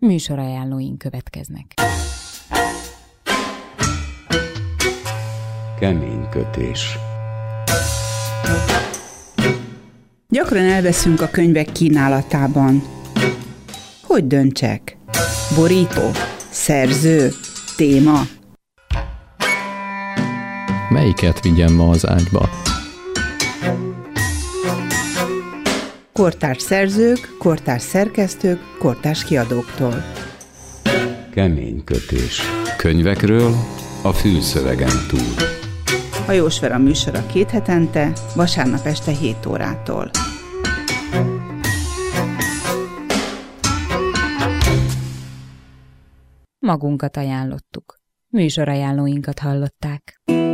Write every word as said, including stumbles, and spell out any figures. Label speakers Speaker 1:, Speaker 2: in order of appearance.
Speaker 1: Műsorajánlóink következnek.
Speaker 2: Kemény kötés.
Speaker 3: Gyakran elveszünk a könyvek kínálatában. Hogy döntsek? Borító? Szerző? Téma?
Speaker 4: Melyiket vigyem ma az ágyba?
Speaker 3: Kortárs szerzők, kortárs szerkesztők, kortárs kiadóktól.
Speaker 2: Kemény kötés. Könyvekről a fülszövegen túl.
Speaker 3: A Jósfera műsora két hetente, vasárnap este hét órától.
Speaker 1: Magunkat ajánlottuk. Műsorajánlóinkat hallották.